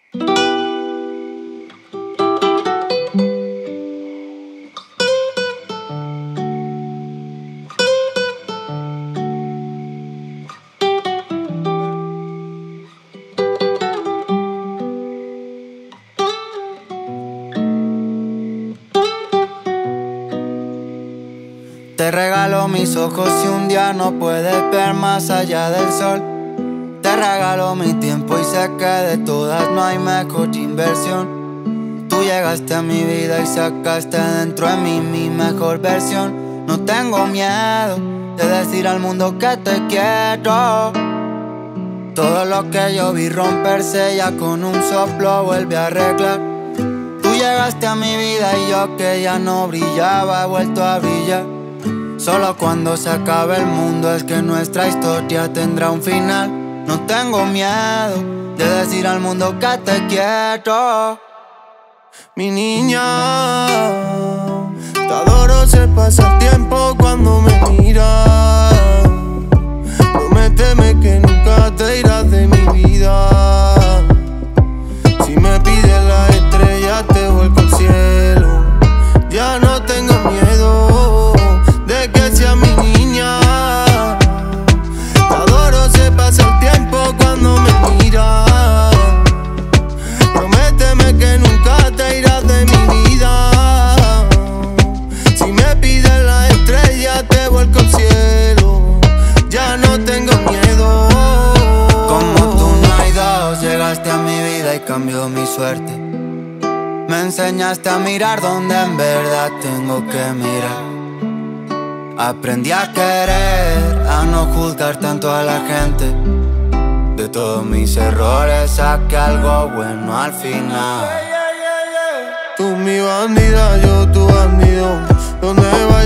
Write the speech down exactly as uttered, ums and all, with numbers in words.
Te regalo mis ojos si un día no puedes ver más allá del sol. Te regalo mi tiempo y sé que de todas no hay mejor inversión. Tú llegaste a mi vida y sacaste dentro de mí mi mejor versión. No tengo miedo de decir al mundo que te quiero. Todo lo que yo vi romperse ya con un soplo vuelve a arreglar. Tú llegaste a mi vida y yo que ya no brillaba he vuelto a brillar. Solo cuando se acabe el mundo es que nuestra historia tendrá un final. No tengo miedo de decir al mundo que te quiero. Mi niña, te adoro, se pasa el tiempo cuando me miras. Prométeme que nunca te irás de mi vida. Si me pides la estrella te vuelco al cielo. Ya no tengo miedo de que sea mi niña. Te adoro, se pasa el tiempo cuando me miras. Prométeme que nunca te irás de mi vida. Si me pides la estrella te vuelco al cielo. Ya no tengo miedo. Como tú no hay dos, llegaste a mi vida y cambió mi suerte. Me enseñaste a mirar donde en verdad tengo que mirar. Aprendí a querer, a no juzgar tanto a la gente. De todos mis errores saqué algo bueno al final. Tú mi bandida, yo tu bandido. Donde vayas